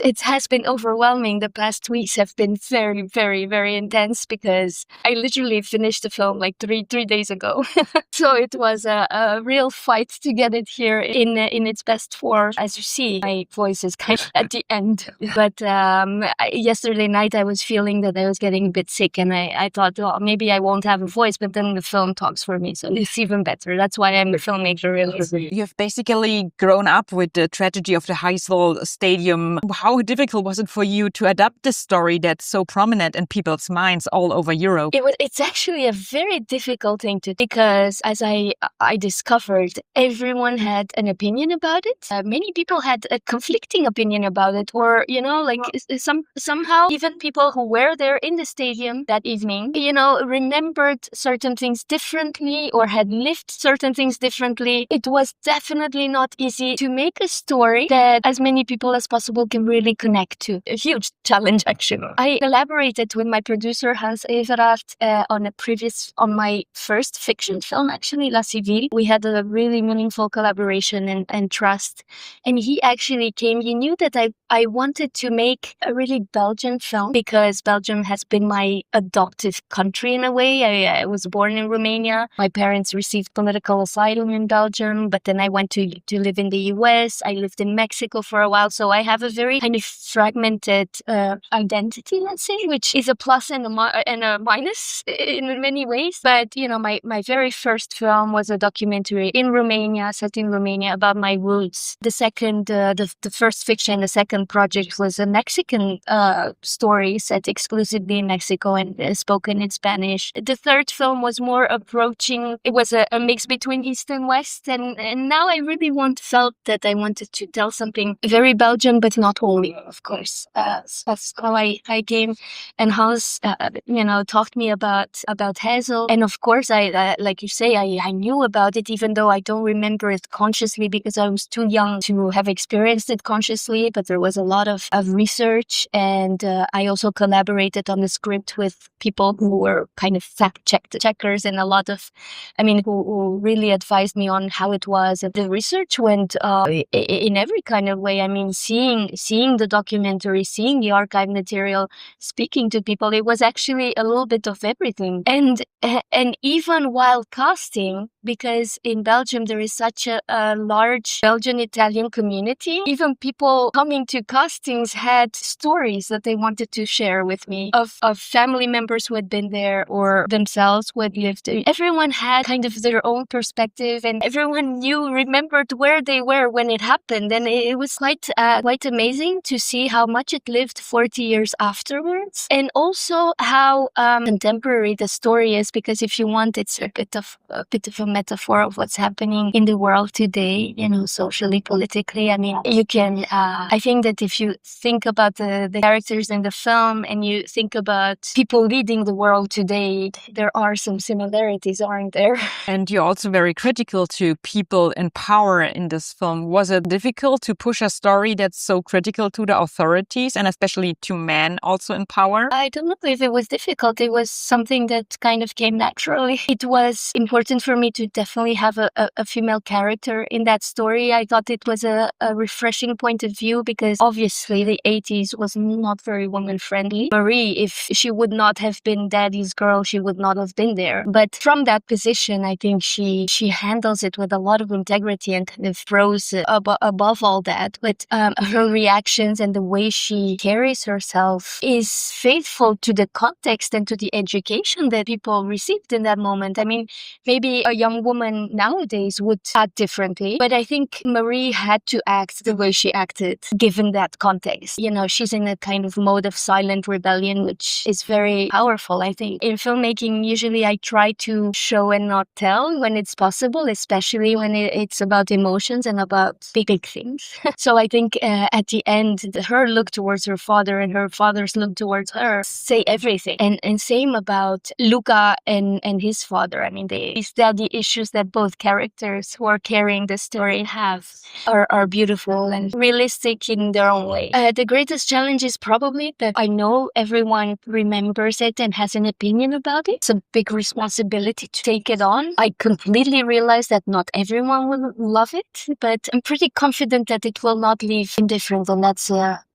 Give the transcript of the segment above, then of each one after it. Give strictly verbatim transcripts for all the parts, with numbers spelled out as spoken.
It has been overwhelming. The past weeks have been very, very, very intense because I literally finished the film like three three days ago. So it was a, a real fight to get it here in in its best form. As you see, my voice is kind of at the end. But um, I, yesterday night I was feeling that I was getting a bit sick, and I, I thought, well, maybe I won't have a voice, but then the film talks for me, so it's even better. That's why I'm a filmmaker, really. You have basically grown up with the tragedy of the Heysel Stadium. How difficult was it for you to adapt this story that's so prominent in people's minds all over Europe? It was, it's actually a very difficult thing to do because, as I I discovered, everyone had an opinion about it. Uh, many people had a conflicting opinion about it, or you know, like some somehow even people who were there in the stadium that evening, you know, remembered certain things differently or had lived certain things differently. It was definitely not easy to make a story that as many people as possible can really connect to. A huge challenge, actually. I collaborated with my producer Hans Everard uh, on a previous, on my first fiction film, actually, La Civile. We had a really meaningful collaboration and, and trust. And he actually came, he knew that I, I wanted to make a really Belgian film because Belgium has been my adoptive country in a way. I, I was born in Romania. My parents received political asylum in Belgium, but then I went to, to live in the U S. I lived in Mexico for a while. So I have a very kind of fragmented uh, identity, let's say, which is a plus and a, mi- and a minus in many ways. But, you know, my, my very first film was a documentary in Romania, set in Romania, about my roots. The second, uh, the, the first fiction, the second project was a Mexican uh, story set exclusively in Mexico and uh, spoken in Spanish. The third film was more approaching, it was a, a mix between East and West. And, and now I really want, felt that I wanted to tell something very Belgian, but not only, of course. Uh, that's how I, I came. And Hans, uh, you know, talked me about, about Heysel. And of course, I, uh, like you say, I, I knew about it, even though I don't remember it consciously because I was too young to have experienced it consciously. But there was a lot of, of research. And uh, I also collaborated on the script with people who were kind of fact checkers and a lot of, I mean, who, who really advised me on how it was. And the research went uh, in every kind of way. I mean, seeing seeing the documentary, seeing the archive material, speaking to people, it was actually a little bit of everything. And and even while casting, because in Belgium there is such a, a large Belgian-Italian community, even people coming to castings had stories that they wanted to share with me of, of family members who had been there or themselves who had lived there. Everyone had kind of their own perspective and everyone knew, remembered where they were when it happened. And it, it was quite, uh, quite amazing to see how much it lived forty years afterwards. And also how um, contemporary the story is, because if you want, it's a bit of a bit of a metaphor of what's happening in the world today, you know, socially, politically. I mean, you can, uh, I think that if you think about the, the characters in the film and you think about people leading the world today, there are some similarities, aren't there? And you're also very critical to people in power in this film. Was it difficult to push a story that's so critical to the authorities and especially to men also in power? I don't know if it was difficult. It was something that kind of came naturally. It was important for me to definitely have a, a, a female character in that story. I thought it was a, a refreshing point of view because obviously the eighties was not very woman-friendly. Marie, if she would not have been Daddy's girl, she would not have been there. But from that position, I think she she handles it with a lot of integrity and kind of rose ab- above all that. But um, her reactions and the way she carries herself is faithful to the context and to the education that people received in that moment. I mean, maybe a young woman nowadays would act differently, but I think Marie had to act the way she acted given that context. You know, she's in a kind of mode of silent rebellion, which is very powerful, I think. In filmmaking, usually I try to show and not tell when it's possible, especially when it, it's about emotions and about big, big things. So I think uh, at the end, the, her look towards her father and her father's look towards her say everything. And and same about Luca and, and his father. I mean, they, these are the issues that both characters who are carrying the story have are, are beautiful and realistic in their own way. Uh, the greatest challenge is probably that I know everyone remembers it and has an opinion about it. It's a big responsibility to take it on. I completely realize that not everyone will love it, but I'm pretty confident that it will not leave indifferent, and that's uh,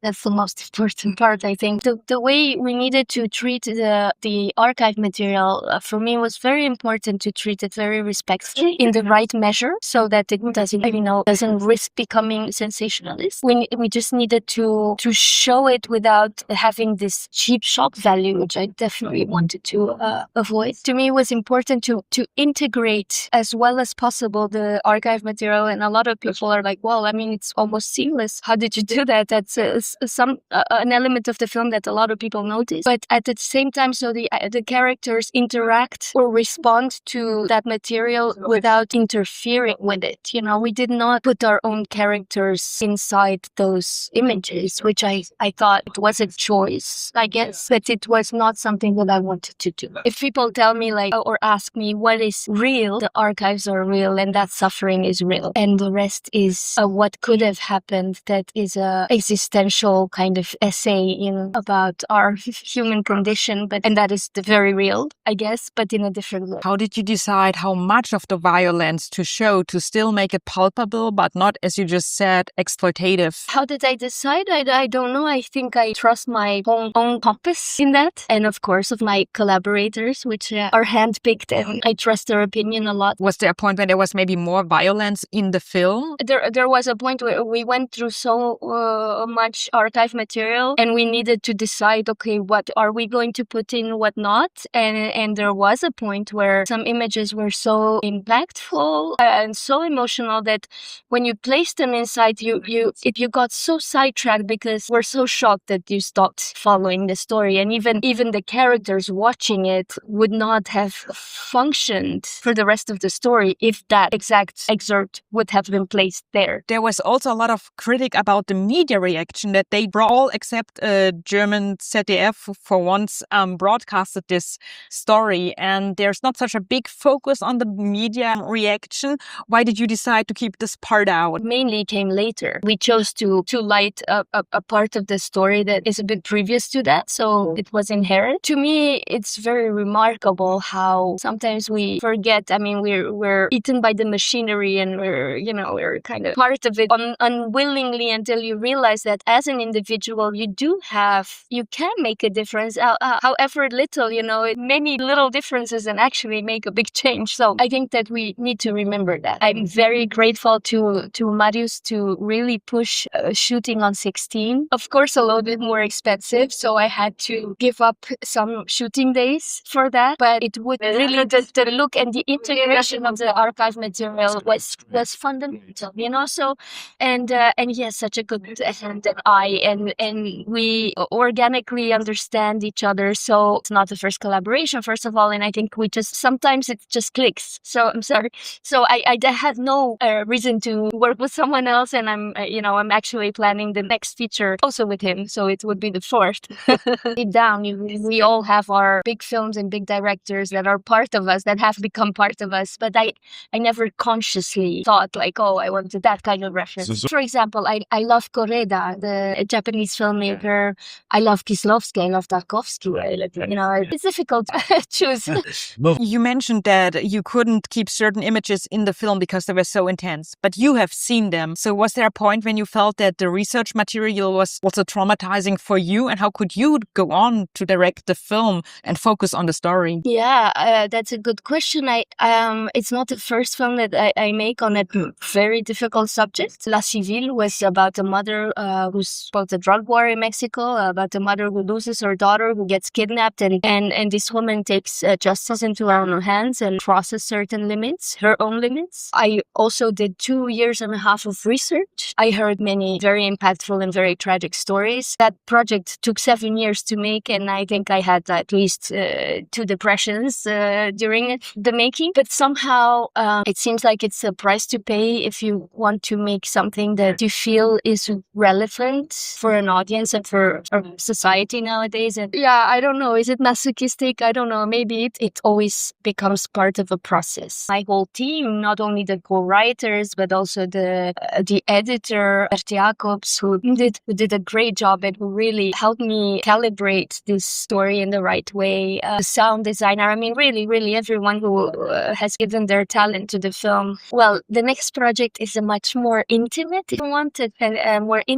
That's the most important part, I think. The, the way we needed to treat the, the archive material, uh, for me, was very important to treat it very respectfully in the right measure so that it doesn't, you know, doesn't risk becoming sensationalist. We, we just needed to, to show it without having this cheap shock value, which I definitely wanted to uh, avoid. To me, it was important to, to integrate as well as possible the archive material. And a lot of people are like, well, I mean, it's almost seamless. How did you do that? That's uh, some uh, an element of the film that a lot of people notice. But at the same time, so the uh, the characters interact or respond to that material without interfering with it. You know, we did not put our own characters inside those images, which I, I thought was a choice, I guess, but it was not something that I wanted to do. If people tell me like, or ask me what is real, the archives are real and that suffering is real. And the rest is uh, what could have happened that is a existential kind of essay in about our human condition, but and that is the very real, I guess, but in a different way. How did you decide how much of the violence to show to still make it palpable, but not, as you just said, exploitative? How did I decide? I, I don't know. I think I trust my own, own compass in that. And of course, of my collaborators, which uh, are handpicked, and I trust their opinion a lot. Was there a point when there was maybe more violence in the film? There, there was a point where we went through so uh, much archive material and we needed to decide, okay, what are we going to put in, what not? And, and there was a point where some images were so impactful and so emotional that when you placed them inside, you, you, it, you got so sidetracked because we're so shocked that you stopped following the story. And even, even the characters watching it would not have functioned for the rest of the story if that exact excerpt would have been placed there. There was also a lot of critique about the media reaction that they all except uh, German Z D F for once um, broadcasted this story, and there's not such a big focus on the media reaction. Why did you decide to keep this part out? Mainly came later. We chose to to light a, a, a part of the story that is a bit previous to that, so it was inherent. To me, it's very remarkable how sometimes we forget. I mean, we're we're eaten by the machinery, and we're you know we're kind of part of it un- unwillingly until you realize that as an individual, you do have you can make a difference. Uh, uh, however little, you know, many little differences and actually make a big change. So I think that we need to remember that. I'm very grateful to to Marius to really push uh, shooting on sixteen. Of course, a little bit more expensive, so I had to give up some shooting days for that. But it would really the, the look and the integration of the archive material was was fundamental, you know. So and uh, and he has such a good hand and eye, and and we organically understand each other. So it's not the first collaboration, first of all, and I think we just sometimes it just clicks. So I'm sorry. So I I had no uh, reason to work with someone else, and I'm uh, you know I'm actually planning the next feature also with him. So it would be the fourth. Deep down, you, we all have our big films and big directors that are part of us, that have become part of us. But I I never consciously thought like, oh, I wanted that kind of reference. So, so- For example, I I love Koreda, the Japanese filmmaker. I love Kieslowski. I love Tarkovsky. You know, it's difficult to choose. You mentioned that you couldn't keep certain images in the film because they were so intense, but you have seen them. So was there a point when you felt that the research material was also traumatizing for you? And how could you go on to direct the film and focus on the story? Yeah, uh, that's a good question. I um, It's not the first film that I, I make on a very difficult subject. La Civil was about a mother uh, who's about the drug war in Mexico, about a mother who loses her daughter, who gets kidnapped, and and, and this woman takes uh, justice into her own hands and crosses certain limits, her own limits. I also did two years and a half of research. I heard many very impactful and very tragic stories. That project took seven years to make, and I think I had at least uh, two depressions uh, during the making. But somehow um, it seems like it's a price to pay if you want to make something that you feel is relevant for an audience and for, for society nowadays. And yeah, I don't know. Is it masochistic? I don't know. Maybe it, it always becomes part of a process. My whole team, not only the co-writers, but also the uh, the editor, Bert Jacobs, who did, who did a great job and who really helped me calibrate this story in the right way. Uh, sound designer, I mean, really, really everyone who uh, has given their talent to the film. Well, the next project is a much more intimate, if you want, a, a more intimate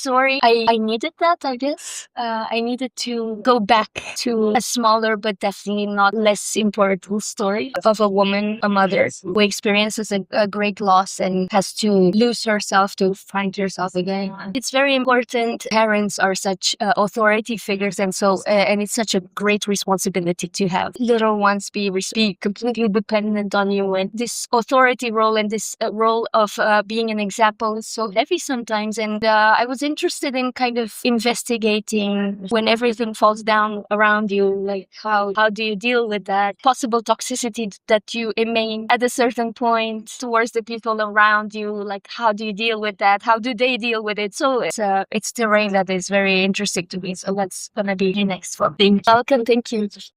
story. I, I needed that, I guess. Uh, I needed to go back to a smaller but definitely not less important story of a woman, a mother, who experiences a, a great loss and has to lose herself to find herself again. It's very important. Parents are such uh, authority figures, and so uh, and it's such a great responsibility to have little ones be, res- be completely dependent on you. And this authority role and this uh, role of uh, being an example is so heavy sometimes. And uh, I was interested in kind of investigating when everything falls down around you, like how how do you deal with that possible toxicity that you emit at a certain point towards the people around you? Like how do you deal with that? How do they deal with it? So it's uh, it's terrain that is very interesting to me. So that's gonna be the next one. Thank you. Welcome. Thank you.